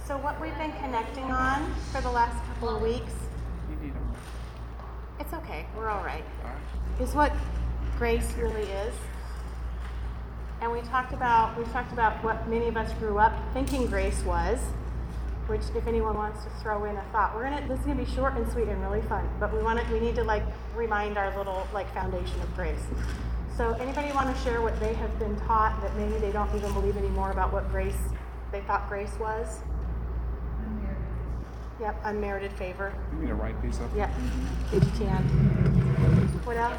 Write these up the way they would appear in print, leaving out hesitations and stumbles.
So what we've been connecting on for the last couple of weeks, it's okay, we're all right, is what grace really is. And we've talked about what many of us grew up thinking grace was, which if anyone wants to throw in a thought, this is gonna be short and sweet and really fun, but we need to remind our little foundation of grace. So anybody want to share what they have been taught that maybe they don't even believe anymore about what they thought grace was? Unmerited. Yep, unmerited favor. You need to write these up. Yep, if you can. What else?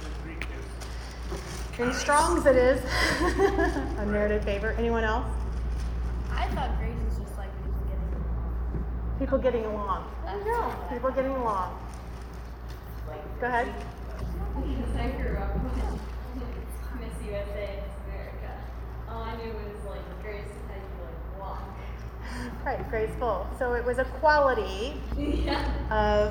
In Strong's it is. Unmerited favor. Anyone else? I thought grace is just like People getting along. People getting along. Go ahead. Because I grew up with Miss USA, Miss America. All I knew was grace is how you walk. Right, graceful. So it was a quality of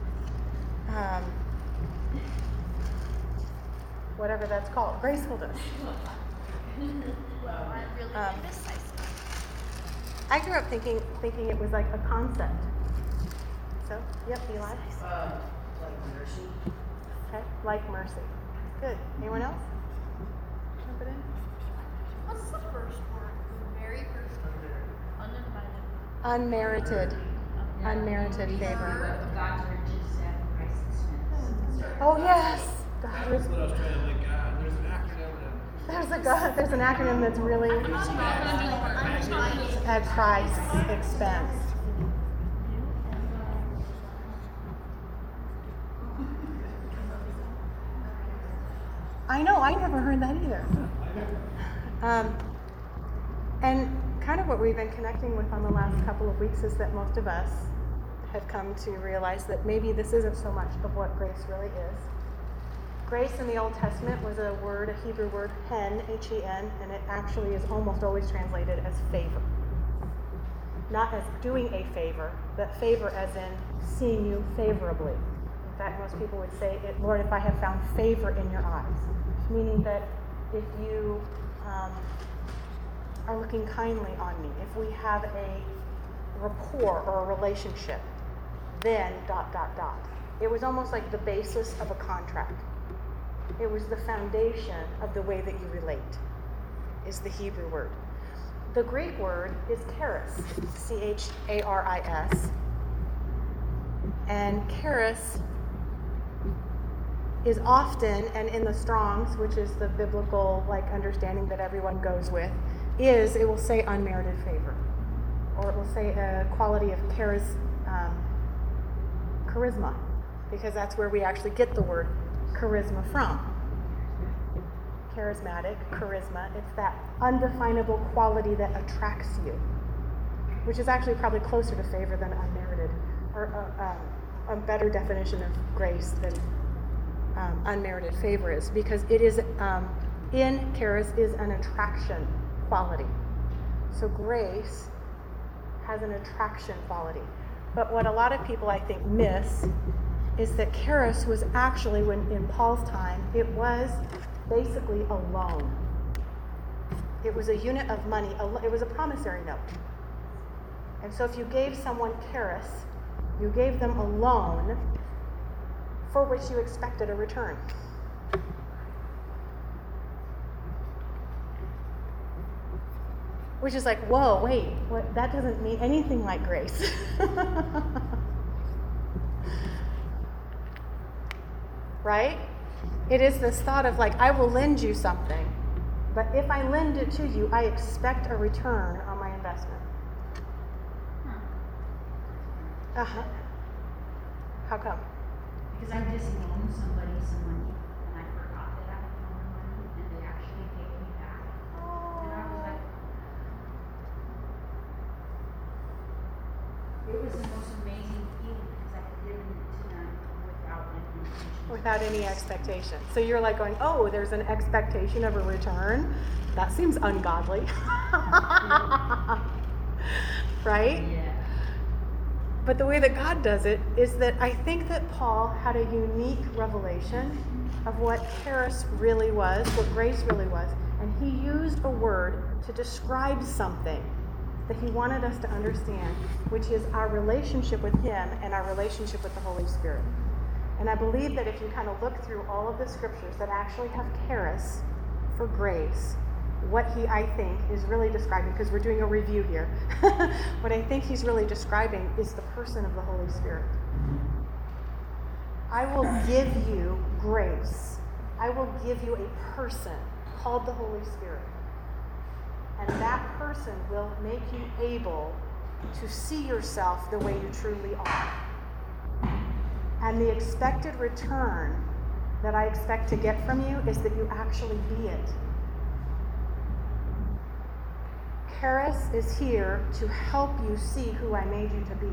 whatever that's called, gracefulness. Well, I'm really indecisive. I grew up thinking it was like a concept. So, yep, Eli. Like mercy. Okay, like mercy. Good. Anyone else? Jump it in. What's the first word? The very first word. Unmerited. Unmerited favor. God's riches at Christ's expense. Oh yes. That's what I was trying to link out. There's an acronym that's really at Christ's expense. I know, I never heard that either. And kind of what we've been connecting with on the last couple of weeks is that most of us have come to realize that maybe this isn't so much of what grace really is. Grace in the Old Testament was a Hebrew word, hen, H-E-N, and it actually is almost always translated as favor. Not as doing a favor, but favor as in seeing you favorably. In fact, most people would say, Lord, if I have found favor in your eyes. Meaning that if you are looking kindly on me, if we have a rapport or a relationship, then ... It was almost like the basis of a contract. It was the foundation of the way that you relate, is the Hebrew word. The Greek word is charis, C-H-A-R-I-S. And charis is often, and in the Strong's, which is the biblical understanding that everyone goes with, it will say unmerited favor. Or it will say a quality of charisma, because that's where we actually get the word charisma from. Charismatic, charisma, it's that undefinable quality that attracts you, which is actually probably closer to favor than unmerited, or a better definition of grace than unmerited favor is, because it is, in charis is an attraction quality. So grace has an attraction quality. But what a lot of people, I think, miss is that charis was actually, when in Paul's time, it was basically a loan. It was a unit of money. It was a promissory note. And so if you gave someone charis, you gave them a loan for which you expected a return. Which is like, whoa, wait, that doesn't mean anything like grace. Right? It is this thought of I will lend you something, but if I lend it to you, I expect a return on my investment. Uh-huh. How come? Because I just loaned somebody some money, and I forgot that I had loaned money, and they actually paid me back. And I was like, it was the most amazing feeling because I had given it to them without any expectation. So you're going, oh, there's an expectation of a return? That seems ungodly. Right? Yeah. But the way that God does it is that I think that Paul had a unique revelation of what charis really was, what grace really was, and he used a word to describe something that he wanted us to understand, which is our relationship with him and our relationship with the Holy Spirit. And I believe that if you kind of look through all of the scriptures that actually have charis for grace, what he, I think, is really describing, because we're doing a review here, what I think he's really describing is the person of the Holy Spirit. I will give you grace. I will give you a person called the Holy Spirit. And that person will make you able to see yourself the way you truly are. And the expected return that I expect to get from you is that you actually be it. Charis is here to help you see who I made you to be.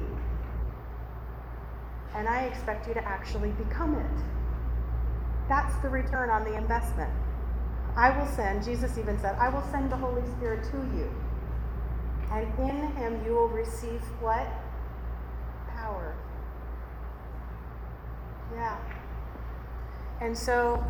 And I expect you to actually become it. That's the return on the investment. I will send, Jesus even said, I will send the Holy Spirit to you. And in him you will receive what? Power. Yeah. And so,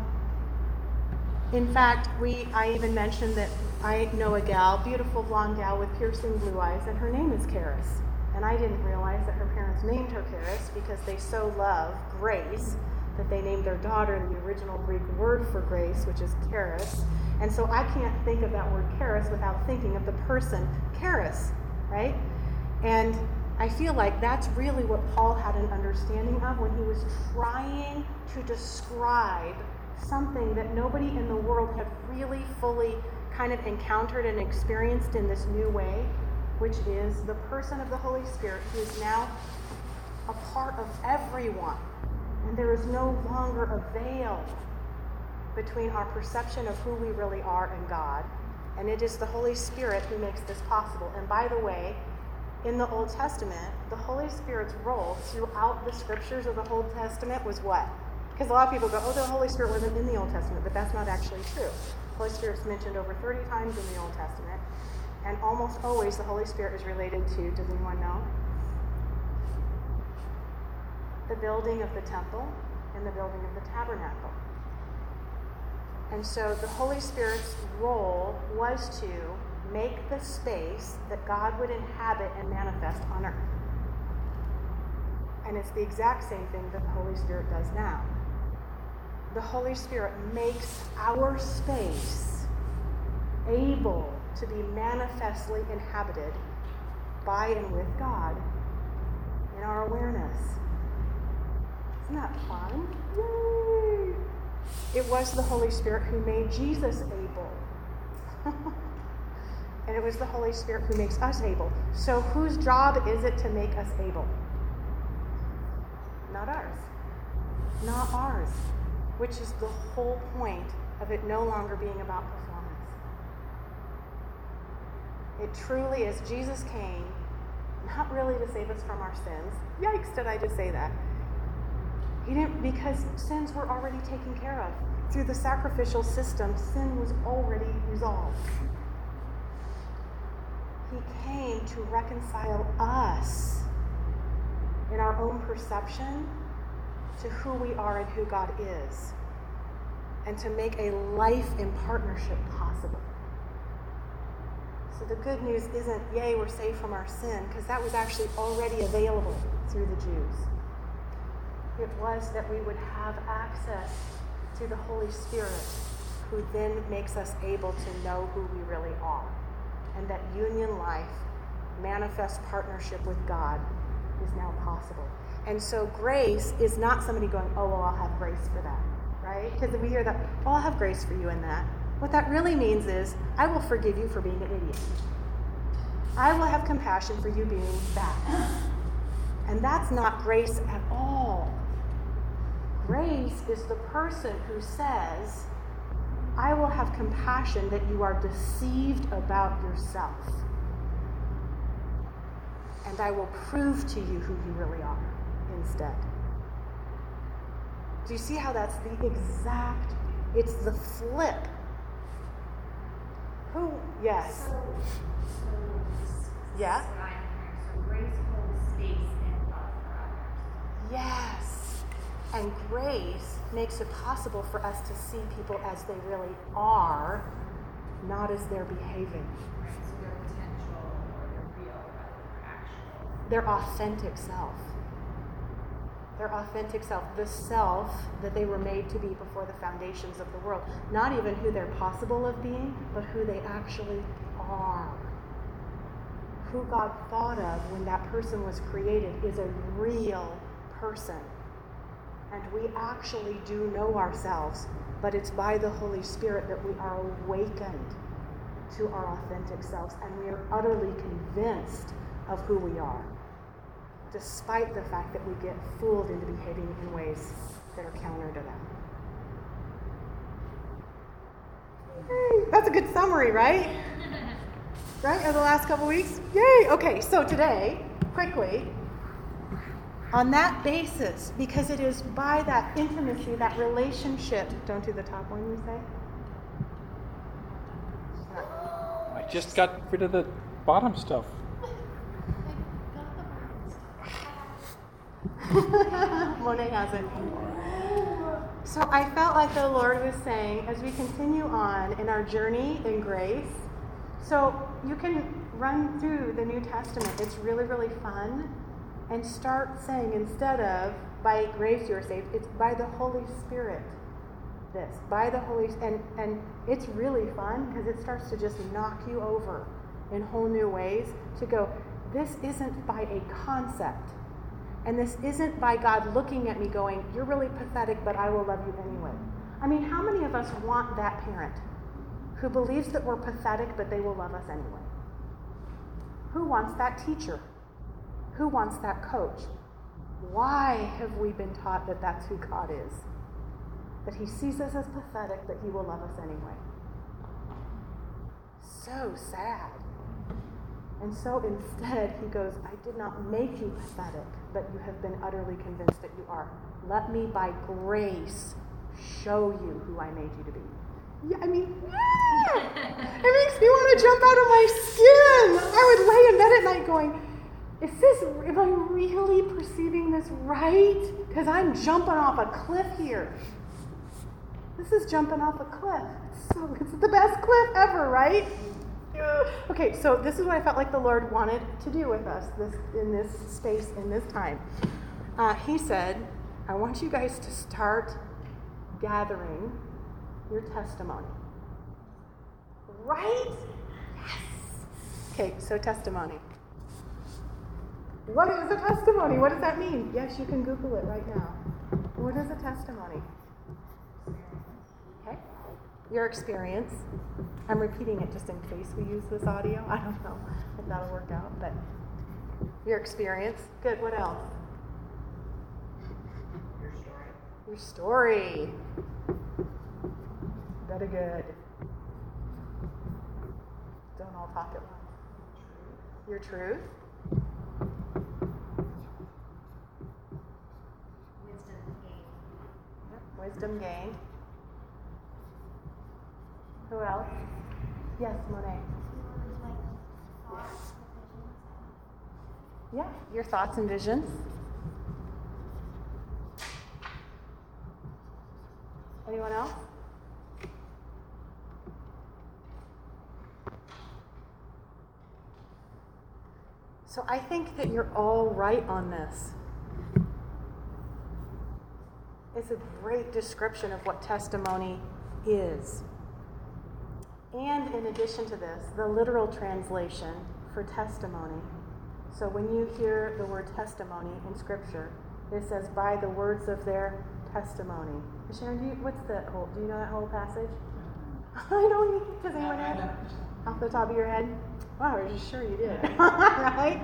in fact, I even mentioned that I know a gal, beautiful blonde gal with piercing blue eyes, and her name is Charis. And I didn't realize that her parents named her Charis because they so love grace that they named their daughter the original Greek word for grace, which is charis. And so I can't think of that word charis without thinking of the person charis, right? And I feel like that's really what Paul had an understanding of when he was trying to describe something that nobody in the world had really fully kind of encountered and experienced in this new way, which is the person of the Holy Spirit who is now a part of everyone. And there is no longer a veil between our perception of who we really are and God. And it is the Holy Spirit who makes this possible. And by the way, in the Old Testament, the Holy Spirit's role throughout the scriptures of the Old Testament was what? Because a lot of people go, oh, the Holy Spirit wasn't in the Old Testament, but that's not actually true. The Holy Spirit's mentioned over 30 times in the Old Testament. And almost always the Holy Spirit is related to, does anyone know? The building of the temple and the building of the tabernacle. And so the Holy Spirit's role was to make the space that God would inhabit and manifest on earth. And it's the exact same thing that the Holy Spirit does now. The Holy Spirit makes our space able to be manifestly inhabited by and with God in our awareness. Isn't that fun? Yay! It was the Holy Spirit who made Jesus able. And it was the Holy Spirit who makes us able. So whose job is it to make us able? Not ours. Not ours. Which is the whole point of it no longer being about performance. It truly is, Jesus came not really to save us from our sins. Yikes, did I just say that? He didn't, because sins were already taken care of. Through the sacrificial system, sin was already resolved. He came to reconcile us in our own perception to who we are and who God is, and to make a life in partnership possible. So the good news isn't, yay, we're saved from our sin, because that was actually already available through the Jews. It was that we would have access to the Holy Spirit, who then makes us able to know who we really are. And that union life, manifest partnership with God, is now possible. And so grace is not somebody going, oh, well, I'll have grace for that, right? Because we hear that, oh, I'll have grace for you in that. What that really means is, I will forgive you for being an idiot. I will have compassion for you being bad. And that's not grace at all. Grace is the person who says, I will have compassion that you are deceived about yourself. And I will prove to you who you really are instead. Do you see how that's the exact, it's the flip. Who, yes. Yeah? So grace holds space in love for others. Yes. And grace makes it possible for us to see people as they really are, not as they're behaving. Right, so their potential or their authentic self. Their authentic self, the self that they were made to be before the foundations of the world. Not even who they're possible of being, but who they actually are. Who God thought of when that person was created is a real person. And we actually do know ourselves, but it's by the Holy Spirit that we are awakened to our authentic selves, and we are utterly convinced of who we are, despite the fact that we get fooled into behaving in ways that are counter to that. Hey, that's a good summary, right? Right, of the last couple weeks? Yay! Okay, so today, quickly, on that basis, because it is by that intimacy, that relationship, don't do the top one, you say? I just got rid of the bottom stuff. Monet hasn't. So I felt like the Lord was saying, as we continue on in our journey in grace, so you can run through the New Testament. It's really, really fun. And start saying, instead of, by grace you are saved, it's by the Holy Spirit. This, by the Holy, and it's really fun because it starts to just knock you over in whole new ways to go, this isn't by a concept. And this isn't by God looking at me going, you're really pathetic, but I will love you anyway. I mean, how many of us want that parent who believes that we're pathetic, but they will love us anyway? Who wants that teacher? Who wants that coach? Why have we been taught that that's who God is? That he sees us as pathetic, but he will love us anyway. So sad. And so instead, he goes, I did not make you pathetic, but you have been utterly convinced that you are. Let me, by grace, show you who I made you to be. Yeah, I mean, yeah! It makes me want to jump out of my skin. I would lay in bed at night going, am I really perceiving this right? Because I'm jumping off a cliff here. This is jumping off a cliff. It's the best cliff ever, right? Okay, so this is what I felt like the Lord wanted to do with us in this space, in this time. He said, I want you guys to start gathering your testimony. Right? Yes. Okay, so testimony. What is a testimony? What does that mean? Yes, you can Google it right now. What is a testimony? Okay. Your experience. I'm repeating it just in case we use this audio. I don't know if that'll work out, but your experience. Good. What else? Your story. Very good. Don't all talk at once. Your truth. Wisdom gained. Who else? Yes, Monet. Yeah, your thoughts and visions. Anyone else? So I think that you're all right on this. It's a great description of what testimony is. And in addition to this, the literal translation for testimony. So when you hear the word testimony in Scripture, it says, by the words of their testimony. Sharon, do you know that whole passage? I don't. Does anyone know? Off the top of your head? Wow, I was just sure you did. Right?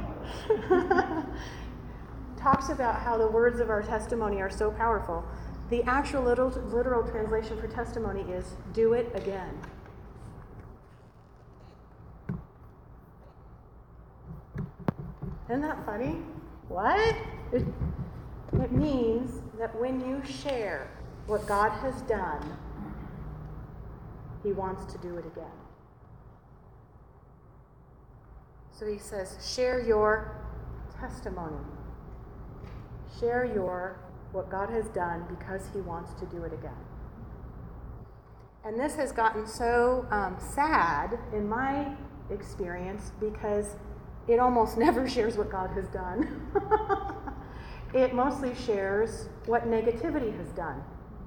Talks about how the words of our testimony are so powerful. The actual literal translation for testimony is, do it again. Isn't that funny? What? It means that when you share what God has done, he wants to do it again. So he says, share your testimony. Share what God has done because he wants to do it again. And this has gotten so sad in my experience because it almost never shares what God has done. It mostly shares what negativity has done.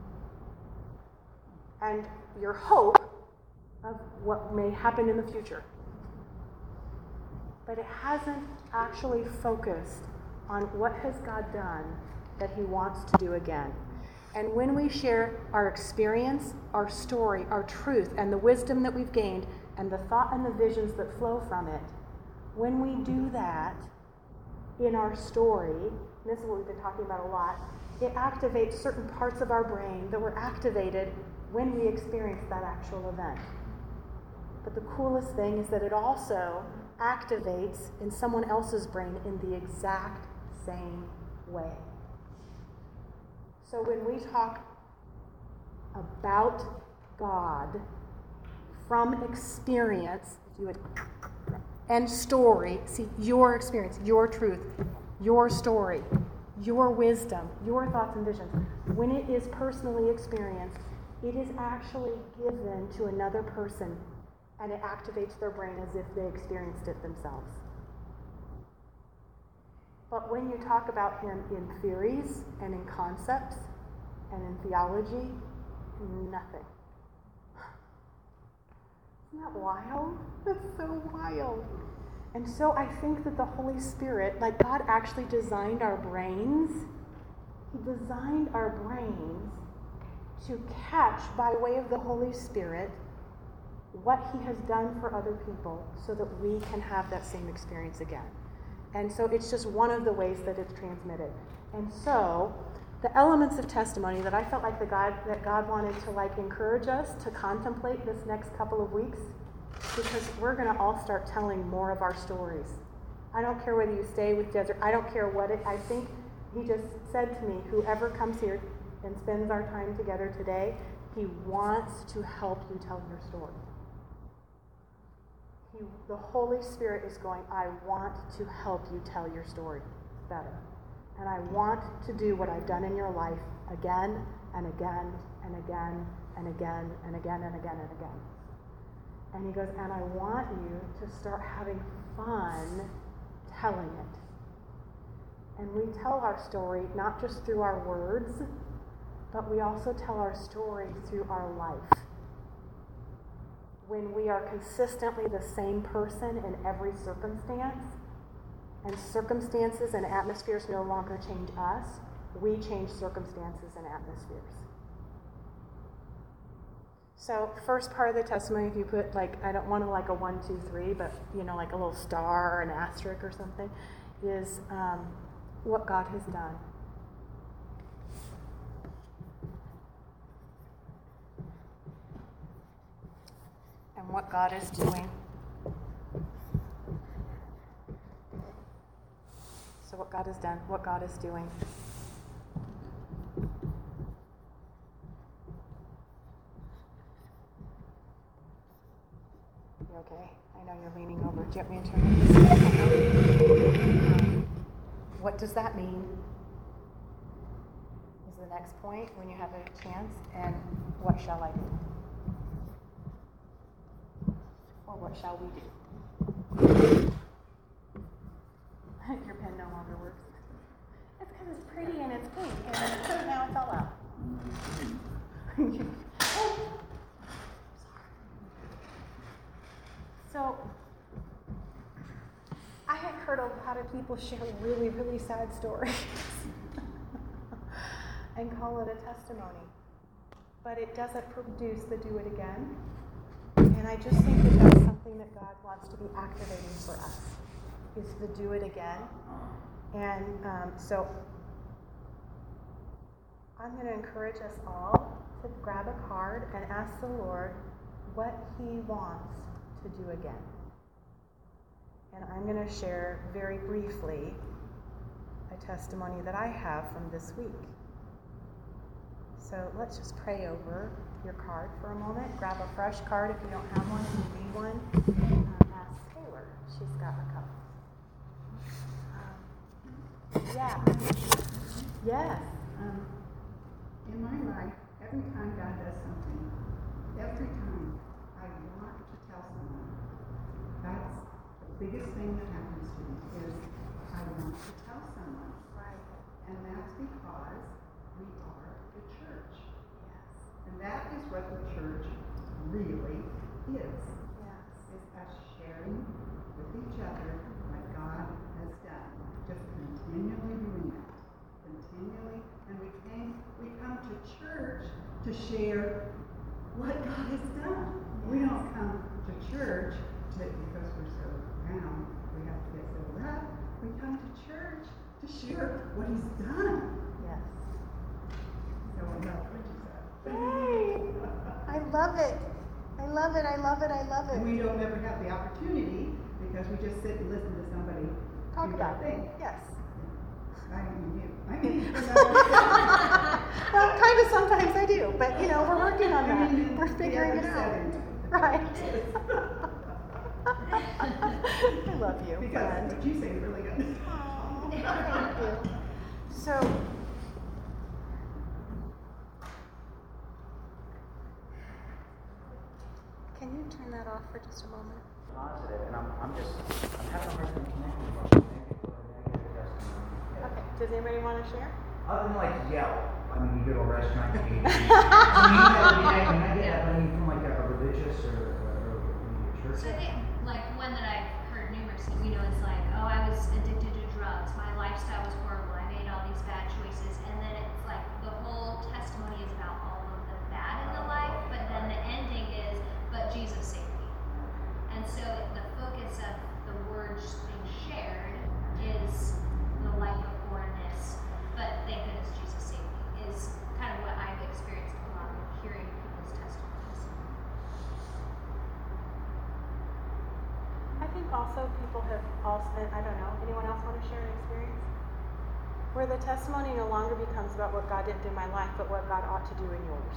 And your hope of what may happen in the future. But it hasn't actually focused on what has God done that he wants to do again. And when we share our experience, our story, our truth, and the wisdom that we've gained, and the thought and the visions that flow from it, when we do that in our story, and this is what we've been talking about a lot, it activates certain parts of our brain that were activated when we experienced that actual event. But the coolest thing is that it also activates in someone else's brain in the exact same way. So when we talk about God from experience, if you would, and story, see your experience, your truth, your story, your wisdom, your thoughts and visions, when it is personally experienced, it is actually given to another person and it activates their brain as if they experienced it themselves. But when you talk about him in theories and in concepts and in theology, nothing. Isn't that wild? That's so wild. And so I think that the Holy Spirit, like God actually designed our brains. He designed our brains to catch, by way of the Holy Spirit, what he has done for other people so that we can have that same experience again. And so it's just one of the ways that it's transmitted. And so the elements of testimony that I felt like that God wanted to encourage us to contemplate this next couple of weeks, because we're going to all start telling more of our stories. I don't care whether you stay with Desert. I don't care what I think he just said to me, whoever comes here and spends our time together today, he wants to help you tell your story. The Holy Spirit is going, I want to help you tell your story better. And I want to do what I've done in your life again and again and again and again and again and again and again. And he goes, and I want you to start having fun telling it. And we tell our story not just through our words, but we also tell our story through our life. When we are consistently the same person in every circumstance, and circumstances and atmospheres no longer change us, we change circumstances and atmospheres. So first part of the testimony, if you put I don't want to a 1, 2, 3, but like a little star or an asterisk or something, is what God has done. And what God is doing. So what God has done, what God is doing. You okay? I know you're leaning over. Do you want me to turn this? What does that mean? Is the next point when you have a chance. And what shall I do? Or what shall we do? Your pen no longer works. It's because it's pretty and it's pink, and now it's all out. So, I have heard a lot of people share really, really sad stories and call it a testimony. But it doesn't produce the do it again. And I just think that that's something that God wants to be activating for us, is the do it again. And so I'm going to encourage us all to grab a card and ask the Lord what he wants to do again. And I'm going to share very briefly a testimony that I have from this week. So let's just pray over your card for a moment. Grab a fresh card if you don't have one and you need one. Ask Taylor. She's got a couple. Yeah. Yes. In my life, every time God does something, every time I want to tell someone, that's the biggest thing that happens to me is I want to tell someone. Right. And that's because we are the church. Yes. And that is what the church really is. Yes. It's us sharing with each other what God has done. Just continually doing it. Continually. And we come to church to share what God has done. We don't come to church because we're so down, we have to get filled up. We come to church to share what He's done. Yes. So I love what you said. Yay! I love it. I love it. I love it. I love And we it. don't ever have the opportunity because we just sit and listen to somebody Talk do about their thing. it. Yes. I mean you. I mean, Well, kind of sometimes I do, but you know, we're working on that. We're the figuring it other out. setting. Right. I love you. Because friend. what you say is really good. Aw, thank you. So, can you turn that off for just a moment? Positive, and I'm having a hard time connecting with negative or negative testimony. Okay. Does anybody want to share? Other than like yell, I mean, you go to a restaurant, you eat. I get that, but I mean, from like a religious or maybe a church. So I think, like, one that I've heard numerous, it's like, oh, I was addicted to drugs. My lifestyle was horrible. I made all these bad choices. And then it's like the whole testimony is about all of the bad in the life, but then the ending is, but Jesus saved me. And so the focus of the words being shared is the life of poorness, but thank goodness Jesus saved me, is kind of what I've experienced a lot with hearing people's testimonies. I think also people have also, I don't know, anyone else want to share an experience? Where the testimony no longer becomes about what God didn't do in my life, but what God ought to do in yours.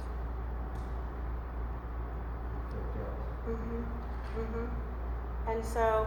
Mm-hmm. Mm-hmm. And so,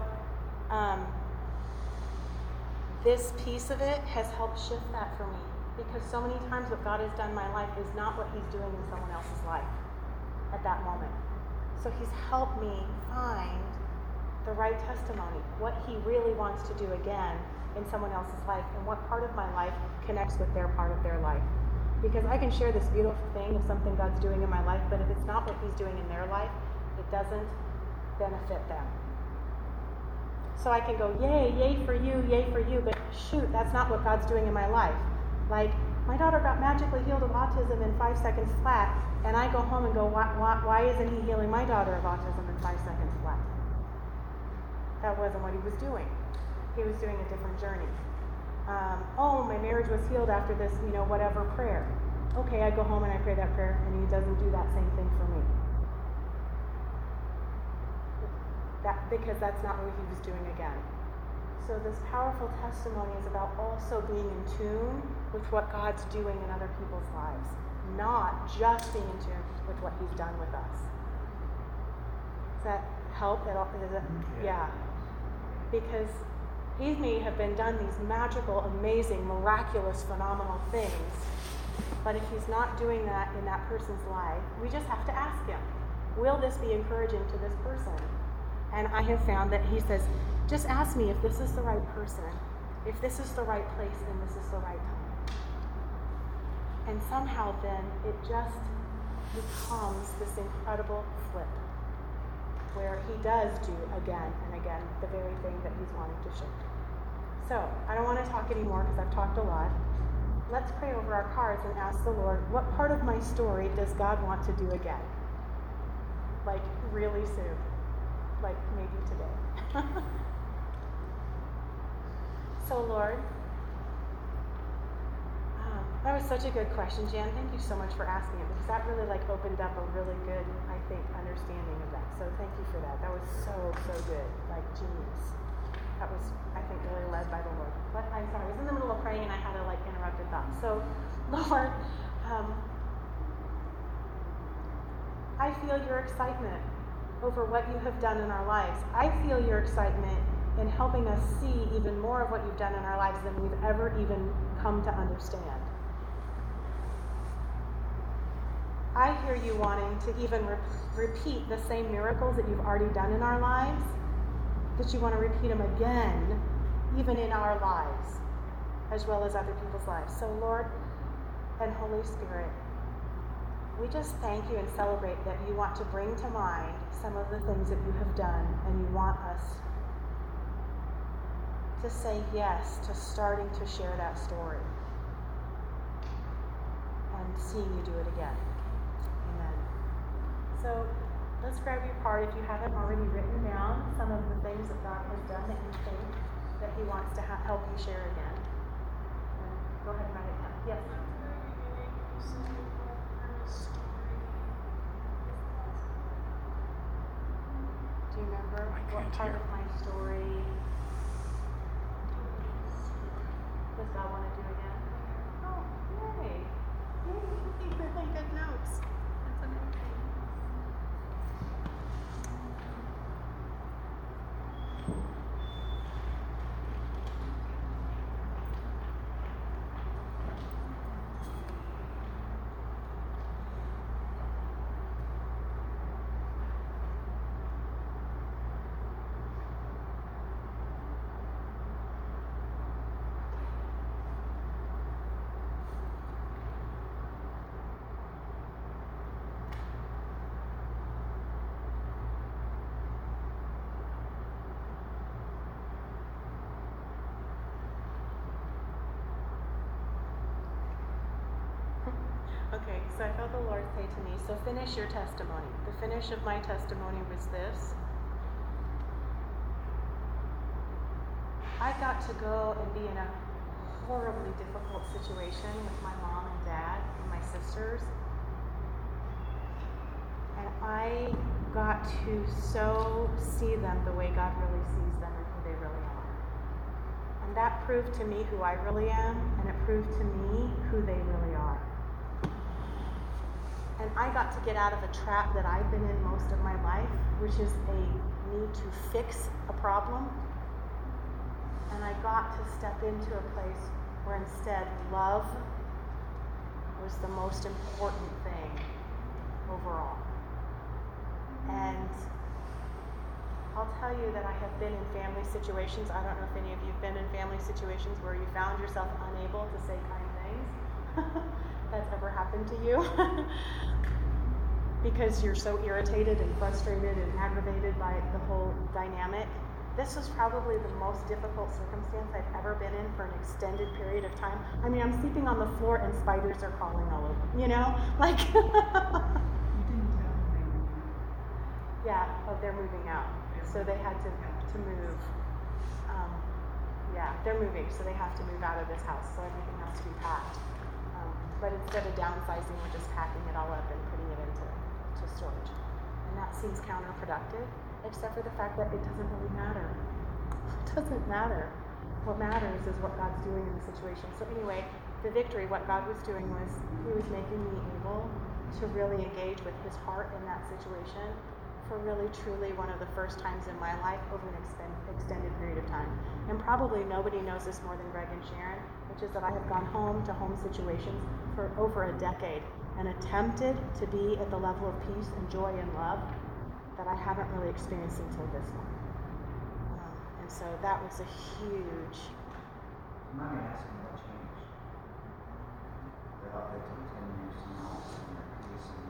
this piece of it has helped shift that for me. Because so many times what God has done in my life is not what He's doing in someone else's life at that moment. So He's helped me find the right testimony, what He really wants to do again in someone else's life, and what part of my life connects with their part of their life. Because I can share this beautiful thing of something God's doing in my life, but if it's not what He's doing in their life, it doesn't benefit them. So I can go, yay for you, but shoot, that's not what God's doing in my life. Like, my daughter got magically healed of autism in 5 seconds flat, and I go home and go, why isn't He healing my daughter of autism in 5 seconds flat? That wasn't what He was doing. He was doing a different journey. My marriage was healed after this, whatever prayer. Okay, I go home and I pray that prayer, and He doesn't do that same thing for me. Because that's not what He was doing again. So this powerful testimony is about also being in tune with what God's doing in other people's lives, not just being in tune with what He's done with us. Does that help at all? Yeah. Because He may have been done these magical, amazing, miraculous, phenomenal things, but if He's not doing that in that person's life, we just have to ask Him, will this be encouraging to this person? And I have found that He says, just ask me if this is the right person, if this is the right place, and this is the right time. And somehow then it just becomes this incredible flip where He does do again and again the very thing that He's wanting to shift. So, I don't want to talk anymore because I've talked a lot. Let's pray over our cards and ask the Lord, what part of my story does God want to do again? Like, really soon. Like, maybe today. So, Lord, that was such a good question, Jan. Thank you so much for asking it, because that really opened up a really good, I think, understanding of that. So thank you for that. That was so good. Genius. That was, I think, really led by the Lord. But I'm sorry, I was in the middle of praying and I had a interrupted thought. So, Lord, I feel your excitement over what you have done in our lives. I feel your excitement in helping us see even more of what you've done in our lives than we've ever even come to understand. I hear you wanting to even repeat the same miracles that you've already done in our lives, that you want to repeat them again, even in our lives, as well as other people's lives. So Lord and Holy Spirit, we just thank you and celebrate that you want to bring to mind some of the things that you have done, and you want us to say yes to starting to share that story and seeing you do it again. Amen. So let's grab your card if you haven't already written down some of the things that God has done that you think that he wants to help you share again. And go ahead and write it down. Yes? Do you remember what part of my story does God want to do again? Oh, yay! Yay, really good notes. That's amazing. Okay, so I felt the Lord say to me, so finish your testimony. The finish of my testimony was this. I got to go and be in a horribly difficult situation with my mom and dad and my sisters. And I got to so see them the way God really sees them and who they really are. And that proved to me who I really am, and it proved to me who they really are. And I got to get out of a trap that I've been in most of my life, which is a need to fix a problem. And I got to step into a place where instead love was the most important thing overall. And I'll tell you that I have been in family situations. I don't know if any of you have been in family situations where you found yourself unable to say kind things. That's ever happened to you. Because you're so irritated and frustrated and aggravated by the whole dynamic. This was probably the most difficult circumstance I've ever been in for an extended period of time. I mean, I'm sleeping on the floor and spiders are crawling all over, you know? Like, You didn't tell them they were doing it. yeah, oh, they're moving out. So they had to move. Yeah, they're moving, so they have to move out of this house, so everything has to be packed. But instead of downsizing, we're just packing it all up and putting it into storage. And that seems counterproductive, except for the fact that it doesn't really matter. It doesn't matter. What matters is what God's doing in the situation. So anyway, the victory, what God was doing was he was making me able to really engage with his heart in that situation for really, truly one of the first times in my life over an extended period of time. And probably nobody knows this more than Greg and Sharon, which is that I have gone home to home situations for over a decade and attempted to be at the level of peace and joy and love that I haven't really experienced until this one. And so that was a huge... I'm not going to ask him what changed. They're out there till 10 years now, and they're producing.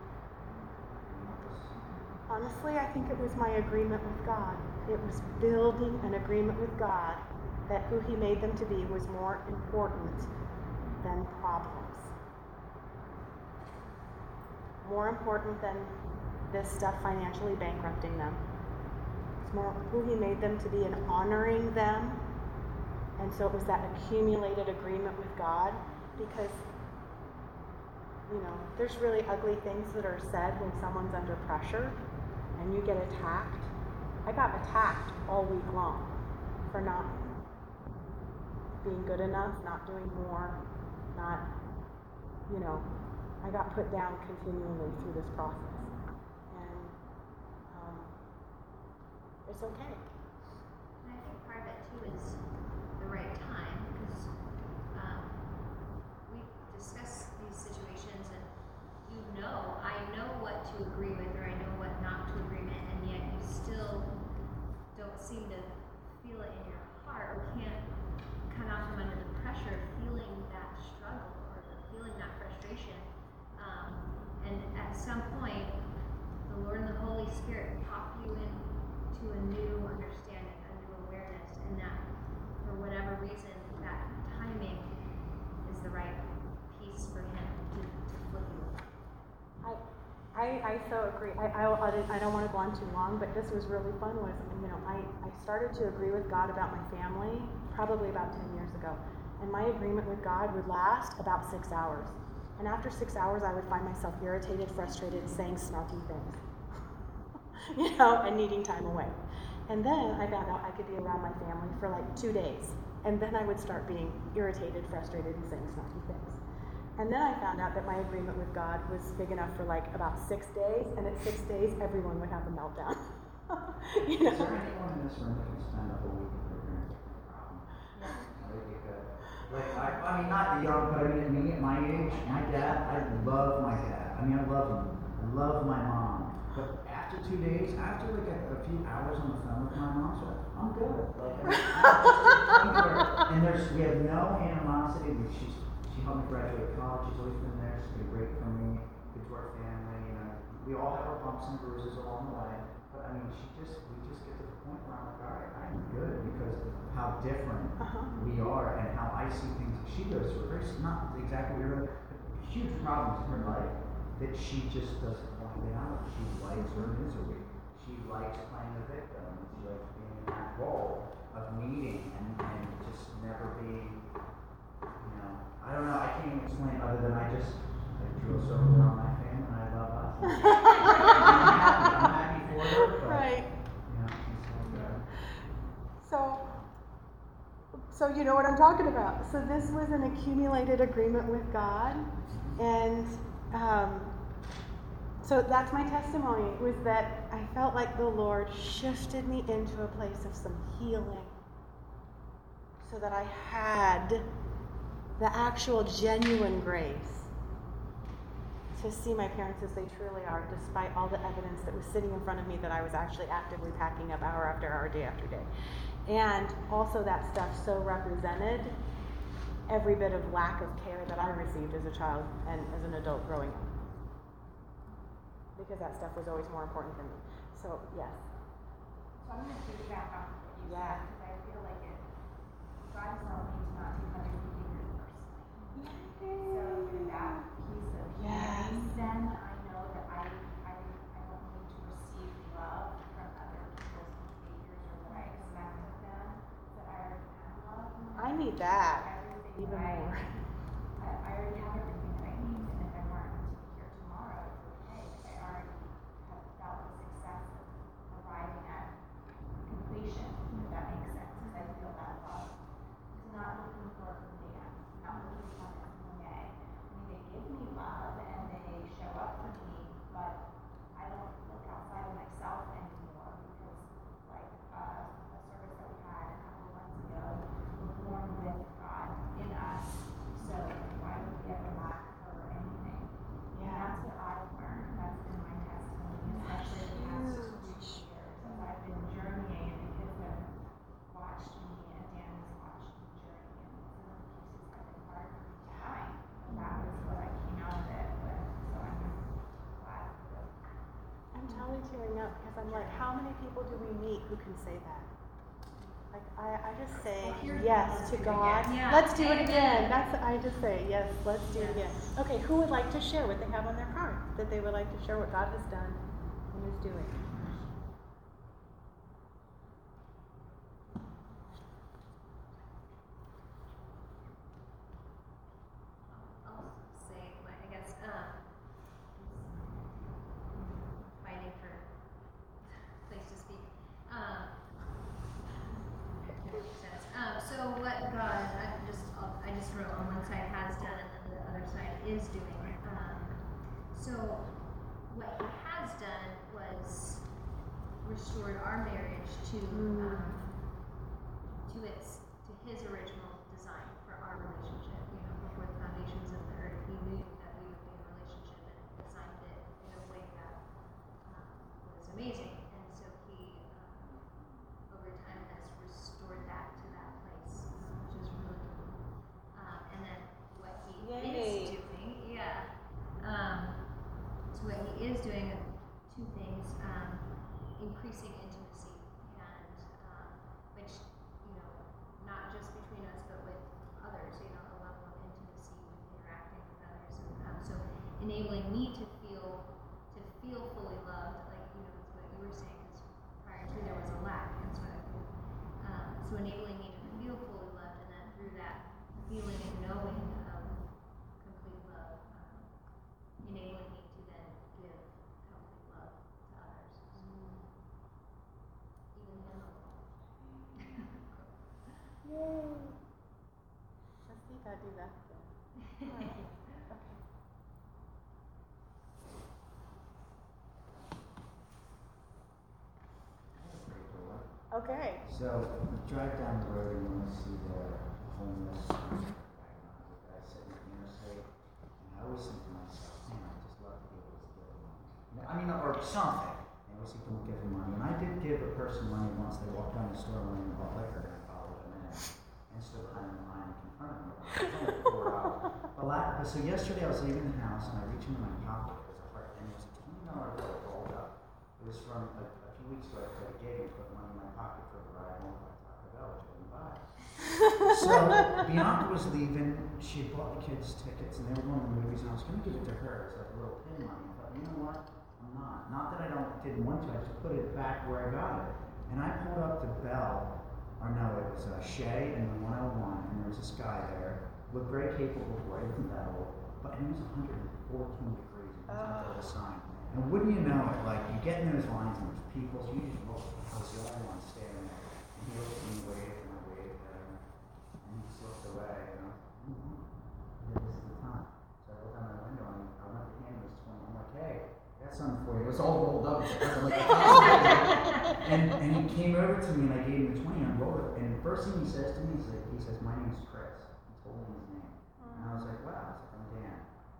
Honestly, I think it was my agreement with God. It was building an agreement with God that who he made them to be was more important than problems. More important than this stuff financially bankrupting them. It's more who he made them to be and honoring them. And so it was that accumulated agreement with God, because, you know, there's really ugly things that are said when someone's under pressure and you get attacked. I got attacked all week long for not being good enough, not doing more, not, you know, I got put down continually through this process. And it's okay. And I think part of it too is the right time, because we discuss these situations and I know what to agree with or I know what not to agree with, and yet you still don't seem to Spirit pop you into a new understanding, a new awareness, and that for whatever reason, that timing is the right piece for Him to flip you. I so agree. I don't want to go on too long, but this was really fun. I started to agree with God about my family probably about 10 years ago. And my agreement with God would last about 6 hours. And after 6 hours, I would find myself irritated, frustrated, saying snarky things, and needing time away. And then I found out I could be around my family for like 2 days. And then I would start being irritated, frustrated, and saying snarky things. And then I found out that my agreement with God was big enough for like about 6 days. And at 6 days, everyone would have a meltdown. Is there anyone in this room that can spend a whole week with their parents? I mean, not the young, but I mean, at my age, my dad, I love my dad. I mean, I love him. I love my mom. But after 2 days, after like a few hours on the phone with my mom, so I'm good. And we have no animosity. She helped me graduate college. She's always been there. She's been great for me, good to our family. We all have our bumps and bruises along the way. But I mean, we just get to the point where I'm like, all right, I'm good because of how different we are and how I see things. She goes through very, not exactly her, huge problems in her life that she just doesn't want to get out of. She likes her misery. She likes playing the victim. She likes being in that role of needing and just never being, I don't know, I can't even explain other than I drew a circle around my family and I love us. I'm happy for her, but Right. She's so good. So you know what I'm talking about. So this was an accumulated agreement with God, and so that's my testimony, was that I felt like the Lord shifted me into a place of some healing so that I had the actual genuine grace to see my parents as they truly are, despite all the evidence that was sitting in front of me that I was actually actively packing up hour after hour, day after day. And also that stuff so represented every bit of lack of care that I received as a child and as an adult growing up. Because that stuff was always more important than me. So, yes. So I'm going to piggyback off of what you Yeah. said, because I feel like God has helped me to not take other behaviors personally. So through that piece of Yes. then I know that I don't need to receive love from other people's behaviors or what I expect of them, that I already have love. I need that Everything even that more. I already have everything that I need, and if I weren't to be here tomorrow, it's okay, because I already have felt the success of arriving at completion, if that makes sense, because I feel that love. It's not looking for a man, not looking for a man. I mean, they give me love and they show up for me, but I don't look outside of myself anymore, because like a service that we had a couple months ago, we're born with God in us, so why would we ever lack for anything? And that's what I've learned. That's been my testimony, especially the past 2 years as I've been journeying, and the kids have watched me, and Dan has watched me journey, and some of the pieces have been hard for me to find, but that was what I came out of it with. So I'm glad for this. I'm totally tearing up because I'm like, how many people do we meet who can say that? Like, I just say yes to God. Yeah. Let's do it Amen. again. I just say yes, let's do it again. Okay, who would like to share what they have on their heart? That they would like to share what God has done and is doing. I'll say, I guess, fighting for place to speak. Makes sense. So what God, I just wrote on one side has done, and then the other side is doing. So what He has done was restored our marriage to His original design for our relationship. Before the foundations of the earth, He knew that we would be in a relationship and designed it in a way that was amazing. And so He, over time, has restored that to that place, which is really cool. And then what He is doing, so what He is doing, two things. increasing intimacy, and which, not just between us, but with others, a level of intimacy with interacting with others. So enabling me to feel fully loved, like, it's what you were saying, because prior to there was a lack, and so enabling me to feel fully loved, and then through that feeling and knowing of complete love, enabling me to then give complete love to others. Even in the world. Yay. Let's see if I do that again. All right. Okay. Okay. So you drive down the road and you want to see the homeless guy sitting at the interstate, and I always think to myself, man, I just love to be able to give him money. Or something. I always think to give him money. And I did give a person money once. They walked down the store and went and bought liquor, and I followed them in and stood behind the line and confronted them. It was only 4 hours. So yesterday I was leaving the house and I reached into my pocket. It was a heart, and it was a $20 bill rolled up. It was from a few weeks ago. I gave him, put money in my pocket for a ride home by Taco Bell, which I didn't buy. So Bianca was leaving. She had bought the kids tickets, and they were going to the movies, and I was going to give it to her as like a little pin money. But you know what? I'm not. Not that I didn't want to. I just put it back where I got it. And I pulled up the Bell, or no, it was Shea and the 101, and there was this guy there. Looked very capable for it, wasn't that old, but it was 114 degrees. It was not the sign. And wouldn't you know it, like, you get in those lines and there's people, so you just look, I was the only one standing there. And he looked at me, waved, and I waved at him. And he just looked away, and I was like, this is the time. So I looked out my window and I went to him, it was 20. I'm like, hey, I got something for you. It was all rolled up. And he came over to me and I gave him the 20 and rolled it. And the first thing he says to me, he says, my name's Chris. He told me his name. And I was like, wow. I was like, I'm Dan.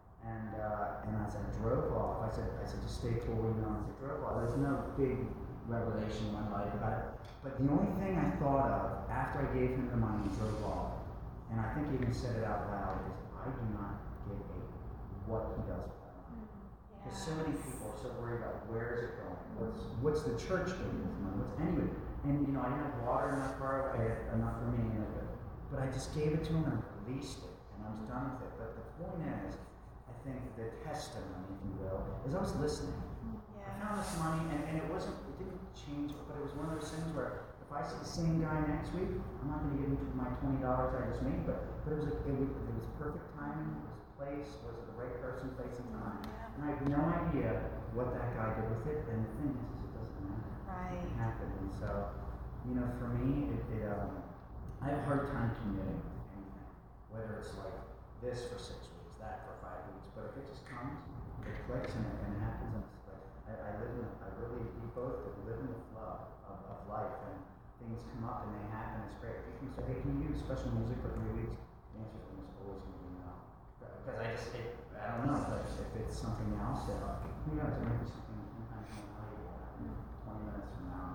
And as I drove off, I said, just stay cool, As I drove off, there's no big revelation in my life about it. But the only thing I thought of after I gave him the money and drove off, and I think he even said it out loud, is I do not give a what he does with that money. Because so many people are so worried about where is it going, what's the church doing with the money, what's anyway. And I didn't have water in my car, I had enough for me, but I just gave it to him and I released it, and I was done with it. But the point is, I think the testimony, if you will, is I was listening. Yeah. I found this money, and it didn't change, but it was one of those things where if I see the same guy next week, I'm not going to give him my $20 I just made, but it was perfect timing, it was place, was it the right person, place, and time. And I have no idea what that guy did with it, and the thing is it doesn't matter. Right. It happened, and so, for me, I have a hard time committing anything, whether it's like this for 6 weeks, that for 5 weeks, but if it just comes, it clicks and it happens, and it's like, we both live in the flow of life, and things come up and they happen, it's great. If you can say, hey, can you do special music for 3 weeks? The answer is always going to be no. Because I don't know, but if it's something else, who knows, it might be something sometimes more valuable. 20 minutes from now,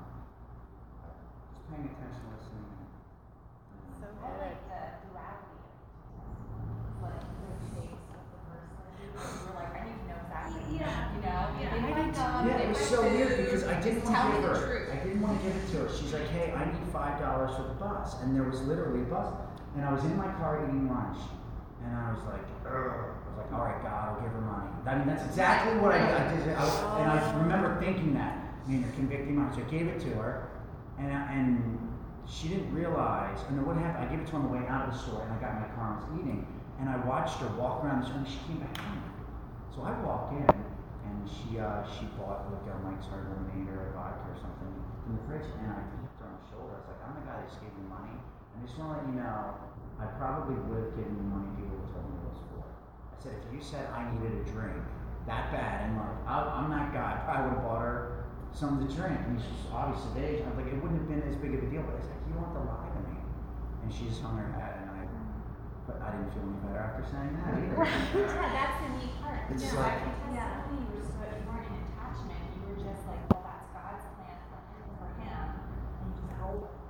just paying attention, listening. So I good. like the duality of it. Like the shapes of the person. You were like, I need to know exactly. They might come. Yeah, it was so weird because I didn't want to give her. Truth. I didn't want to give it to her. She's like, hey, I need $5 for the bus, and there was literally a bus. And I was in my car eating lunch, and I was like, all right, God, I'll give her money. I mean, that's exactly what I did. And I remember thinking that. You're convicting money. So I gave it to her, and she didn't realize. And then what happened? I gave it to her on the way out of the store, and I got in my car and was eating. And I watched her walk around the store, and she came back home. So I walked in, and she bought like a Mike's Hard Lemonade or a vodka or something from the fridge, and I tapped her on the shoulder. I was like, I'm the guy that just gave you money. And I just want to let you know, I probably would have given you money if you would have told me what it was for. I said, if you said I needed a drink that bad, and like, I'm that guy, I probably would have bought her something to drink. And she's obviously of age. I was like, it wouldn't have been as big of a deal, but I was like, you don't have to lie to me. And she just hung her head, but I didn't feel any better after saying that either. Yeah, that's the neat part. It's No, like- you weren't in attachment. You were just like, well, that's God's plan for him, and you just go with it.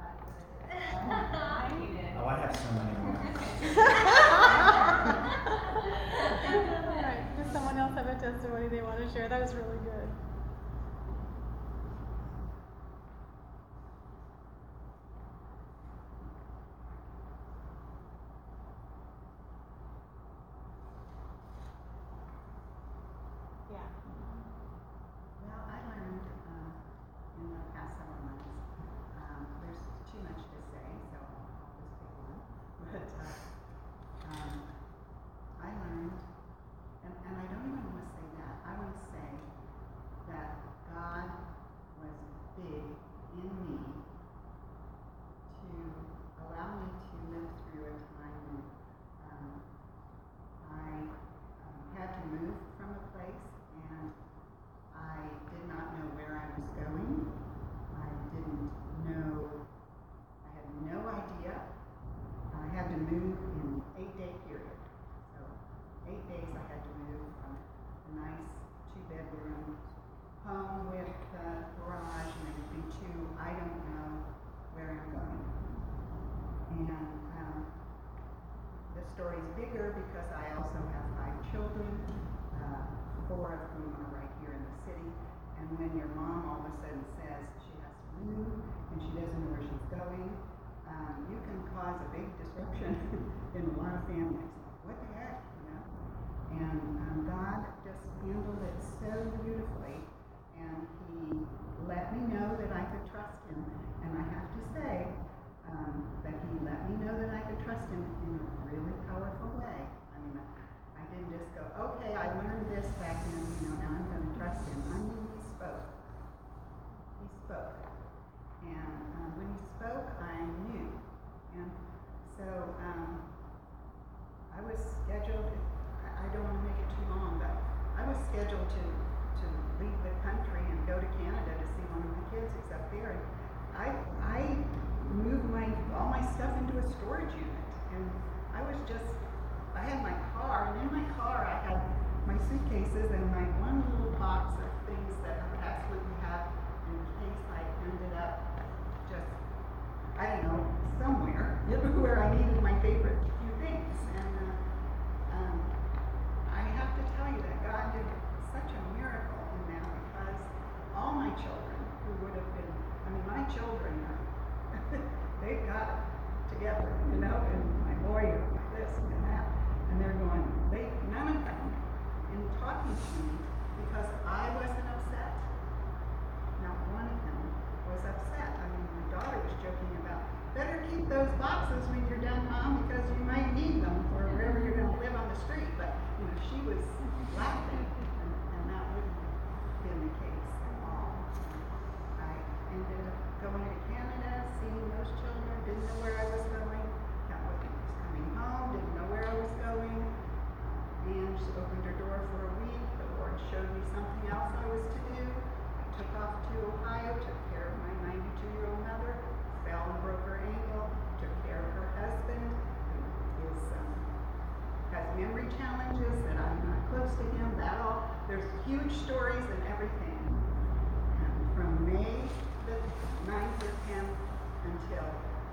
Oh, I have so many more. when your mom all of a sudden says she has to move and she doesn't know where she's going, you can cause a big disruption in a lot of families. What the heck, you know? And God just handled it so beautifully, and He let me know that I could trust Him. And I have to say that He let me know that I could trust Him in a really powerful way. I mean, I didn't just go, okay, I learned this back then, now I'm going to trust Him. I mean, He spoke. He spoke. And when He spoke, I knew. And so I was scheduled, I don't want to make it too long, but I was scheduled to leave the country and go to Canada to see one of my kids who's up there. And I moved all my stuff into a storage unit. And I had my car, and in my car I had my suitcases and my one little box of things that I would absolutely have in case I ended up just, I don't know, somewhere where I needed my favorite few things. And I have to tell you that God did such a miracle in that, because all my children who would have been, my children are, they've got it together, and my lawyer, my this and that, and they're going, none of them, in talking to me, because I wasn't upset, not one of them was upset. My daughter was joking about, better keep those boxes when you're done, Mom, because you might need them for wherever you're going to live on the street. But she was laughing, and that wouldn't have been the case at all. I ended up going to Canada, seeing those children, didn't know where I was going, was coming home, didn't know where I was going. And she opened her door for a week. The Lord showed me something else I was to do. I took off to Ohio, took care of my 92-year-old mother, fell and broke her ankle, took care of her husband, who has memory challenges, that I'm not close to him, there's huge stories and everything. And from May the 9th or 10th until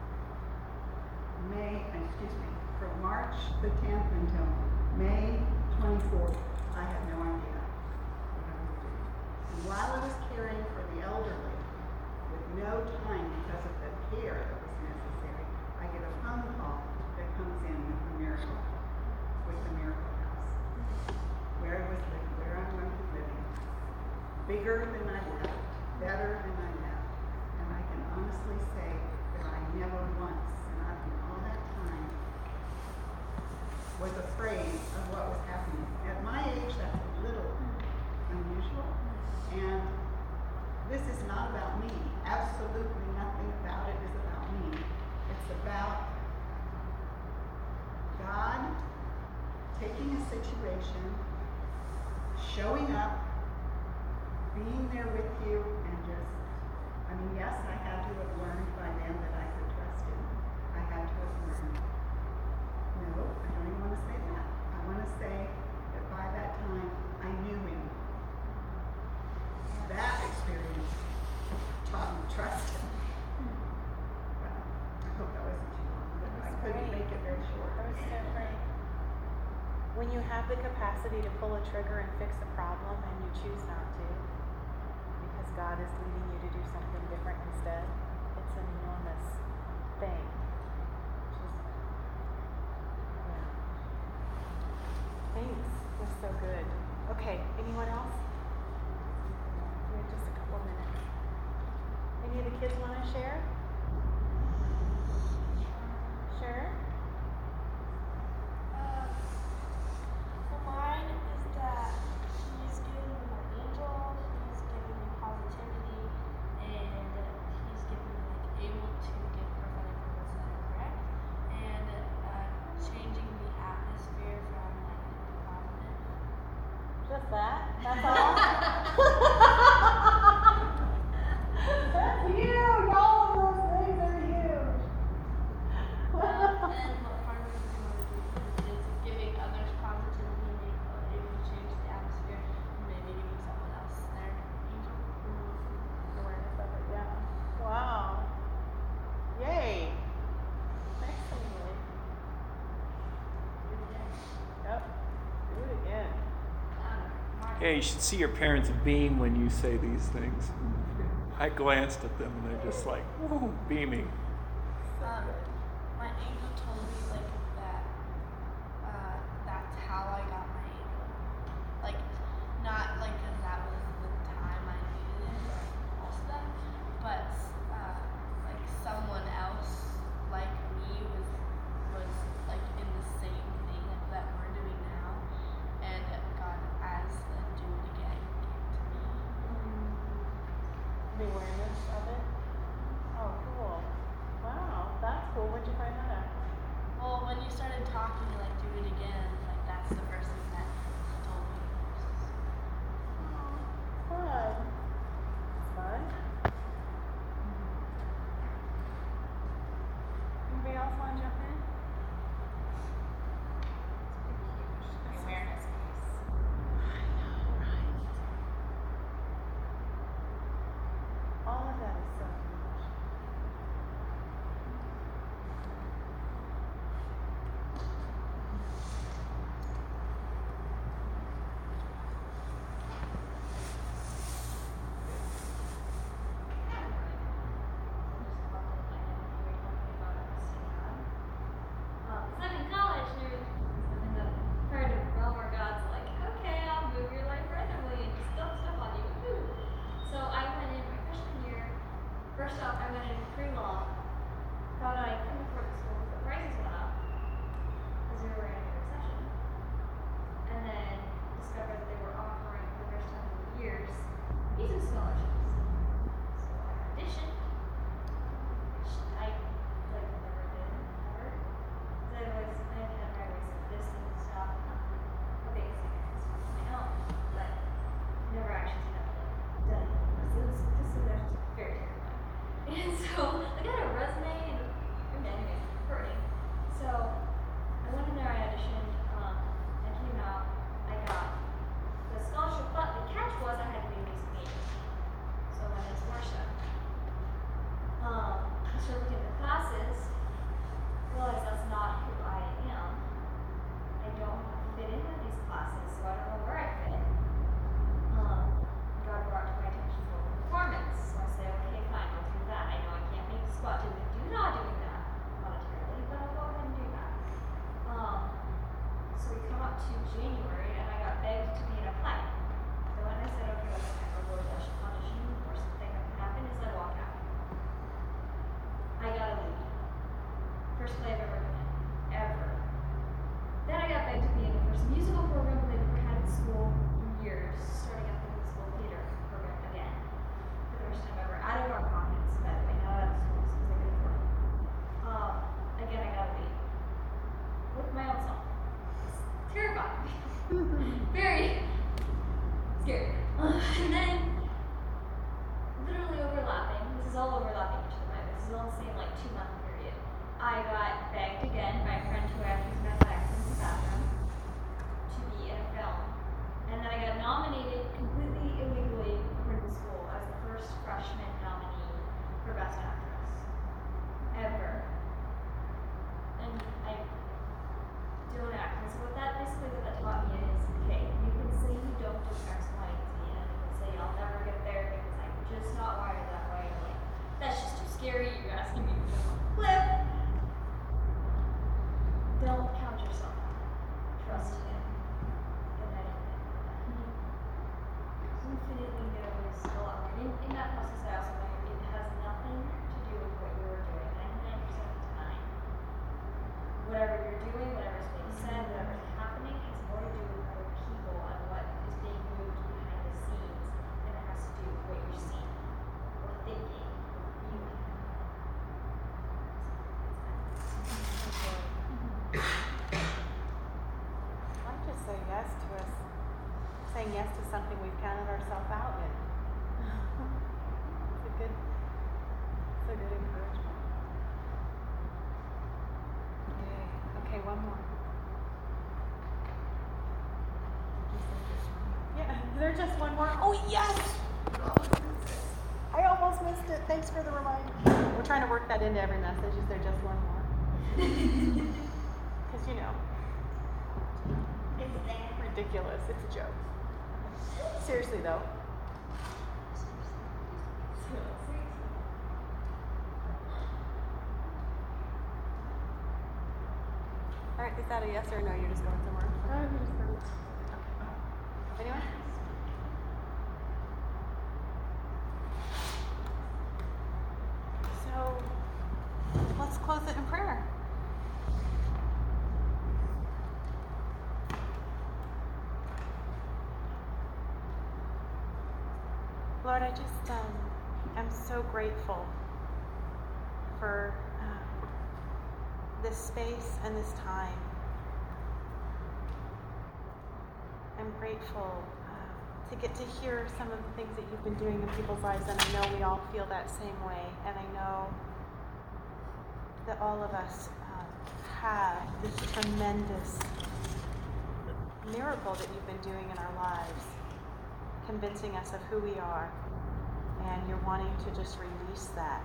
from March the 10th until May 24th, I had no idea what I was doing. And while I was caring for the elderly, with no time because of the care that was necessary, I get a phone call that comes in with the Miracle House, where I was living, where I'm going to be living, bigger than I left, better than I left. And I can honestly say that I never once, in all that time, was afraid of what was happening. At my age, that's a little unusual. And this is not about me. Absolutely nothing about it is about me. It's about God taking a situation, showing up, being there with you, and just, yes, I had to have learned by then that I could trust Him. I had to have learned. No, I don't even want to say that. I want to say that by that time, I knew Him. That experience taught me to trust Him. Well, I hope that wasn't too long, but I couldn't make it very short. That was so great. When you have the capacity to pull a trigger and fix a problem and you choose not to, because God is leading you to do something different instead, it's an enormous thing. Thanks. It was so good. Okay, anyone else? We have just a couple of minutes. Any of the kids want to share? Sure. Mine is that He's giving me my angel, He's giving me positivity, and He's giving me able to give prophetic words that are correct, and changing the atmosphere from positive. Just that? That's all? That's huge! All of those things are huge! And what part of it is giving others positivity and able to change the atmosphere, and maybe giving someone else their angel. Awareness of it, yeah. Wow. Yay. Excellent. Do it again. Yep. Do it again. March Yeah, you should see your parents beam when you say these things. I glanced at them and they're just like, woo, beaming. My angel told me like that. That's how I got my angel. Like, not like 'cause that was the time I needed it or all stuff, but like someone else like me was like in the same thing that we're doing now, and God, as the do it again, came to me. The awareness of it. Oh, cool. Wow, that's cool. Where'd you find that out? Well, when you started talking, like do it again, like that's the first thing that he told me. Fun. It's fun. Anybody else want to jump in? The awareness piece. All of that is so huge. I'm in college and I'm in the part of the realm where God's like, okay, I'll move your life randomly and just dump stuff on you. Woo. So I went in my freshman year. First off, I went in pre-law. Thought I couldn't afford the school because the prices went up because we were in a recession. And then discovered that they were offering for the first time in years visa scholarships. So I auditioned, which I like never did ever. I had my ways of this and stuff, a big thing on my own, but never actually done it. This is actually very terrifying. And so I got a resume and anyway, recording. So I went in there, I auditioned, I came out, I got the scholarship, but the catch was I had to be a music major. So I went into worship. I started looking at the classes, realized that's not who I am. I don't fit in with these classes, so I don't know where I fit. God brought to my attention for performance, so I said, okay, fine, I'll do that. I know I can't make the spot doing that monetarily, but I'll go ahead and do that. So we come up to January, and I got begged to be in a play. So when I said, okay, well, I go to audition, the worst thing that can happen is I walk out. I got a lead. First play I've ever been in, ever. Then I got begged to be in the first musical program that they've ever had in school in years, starting up the musical theater program again. For the first time ever, out of our pockets, by the way, not out of schools, because I couldn't afford it. Again, I got a lead. With my own song. It's terrifying. Very scary. And then, literally overlapping, this is all overlapping each other, this is all the same like 2-month period. I got begged again by a friend who I accused me by accident in the bathroom to be in a film. And then I got nominated completely illegally according to school as the first freshman nominee for Best Actress. Ever. And I don't act. And so what that taught me is, okay, you can say you don't do X, Y, and Z, and you can say I'll never get there because I'm just not wired that way. Like, that's just too scary. You're asking me to jump off a cliff. Don't count yourself out. Trust him in anything. He infinitely knows a lot more. In that process, I also learned it has nothing to do with what you are doing 99% of the time. Whatever you're doing, whatever's being said, whatever's happening, has more to do with other people and what is being moved behind the scenes than it has to do with what you're seeing or thinking or feeling. I just say yes to us, saying yes to something we've counted ourselves out in. It's a good encouragement. Yay. Okay, one more. Yeah, is there just one more? Oh, yes! I almost missed it. Thanks for the reminder. We're trying to work that into every message. Is there just one more? Because, it's ridiculous. It's a joke. Seriously though. All right, is that a yes or a no? You're just going somewhere? Anyone? So let's close it in prayer. Lord, I just am so grateful for this space and this time. I'm grateful to get to hear some of the things that you've been doing in people's lives, and I know we all feel that same way, and I know that all of us have this tremendous miracle that you've been doing in our lives, convincing us of who we are, and you're wanting to just release that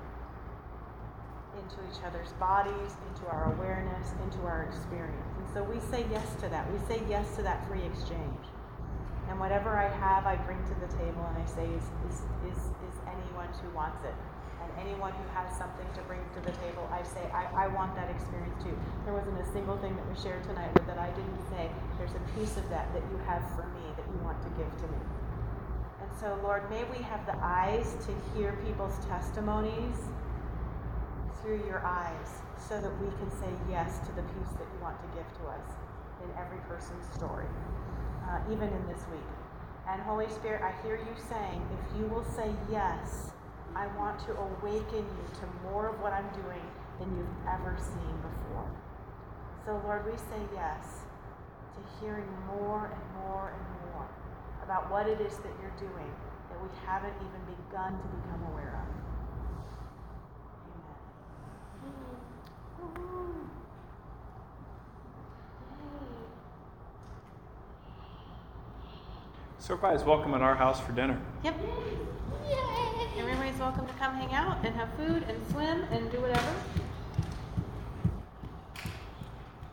into each other's bodies, into our awareness, into our experience. And so we say yes to that. We say yes to that free exchange. And whatever I have, I bring to the table, and I say, is anyone who wants it? And anyone who has something to bring to the table, I say, I want that experience too. There wasn't a single thing that was shared tonight that I didn't say, there's a piece of that you have for me that you want to give to me. And so, Lord, may we have the eyes to hear people's testimonies through your eyes, so that we can say yes to the piece that you want to give to us in every person's story, even in this week. And Holy Spirit, I hear you saying, if you will say yes, I want to awaken you to more of what I'm doing than you've ever seen before. So Lord, we say yes to hearing more and more and more about what it is that you're doing that we haven't even begun to become aware of. So everybody's welcome at our house for dinner. Yep. Yay! Everybody's welcome to come hang out and have food and swim and do whatever.